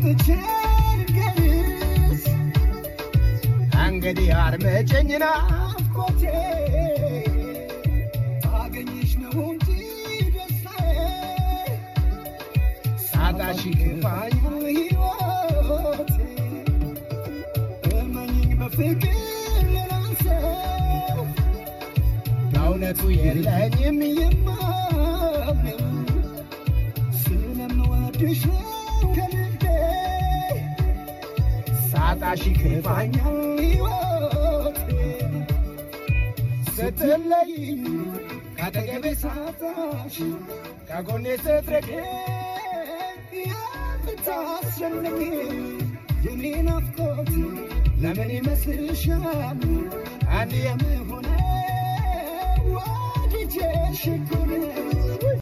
መጥቼልገርስ እንግዲህ አርመጨኝና ናፍቆቴ አገኘሽ ነው እንጂ ደስታዬ ሳጣሽ ከፋኝ ሕይወቴ እመኚኝ በፍቅር ለራሴ በእውነቱ የለኝም የማምነው ስለምወድሽ ከልቤ ሳጣሽ ከፋኝ ሕይወቴ ስትለይኝ ካጠገቤ ሳጣሽ ከጎኔ ስትርቂ የምታስጨንቂ የኔ ናፍቆት ለምን ይመስልሻል አንድ የምሆነው ወድጄሽ እኮ ነው